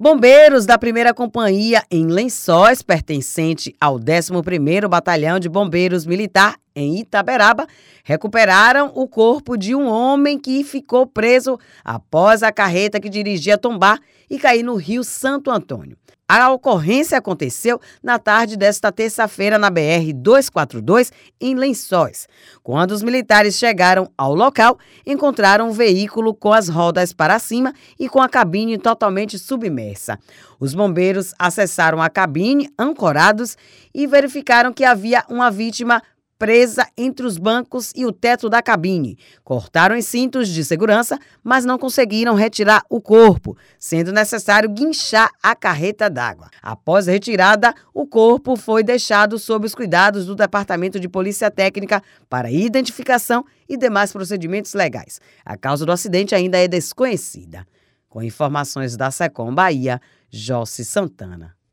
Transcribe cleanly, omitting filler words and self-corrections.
Bombeiros da primeira companhia em Lençóis, pertencente ao 11º Batalhão de Bombeiros Militar em Itaberaba, recuperaram o corpo de um homem que ficou preso após a carreta que dirigia tombar e cair no Rio Santo Antônio. A ocorrência aconteceu na tarde desta terça-feira na BR-242, em Lençóis. Quando os militares chegaram ao local, encontraram um veículo com as rodas para cima e com a cabine totalmente submersa. Os bombeiros acessaram a cabine, ancorados, e verificaram que havia uma vítima presa entre os bancos e o teto da cabine. Cortaram os cintos de segurança, mas não conseguiram retirar o corpo, sendo necessário guinchar a carreta d'água. Após a retirada, o corpo foi deixado sob os cuidados do Departamento de Polícia Técnica para identificação e demais procedimentos legais. A causa do acidente ainda é desconhecida. Com informações da Secom Bahia, Jossi Santana.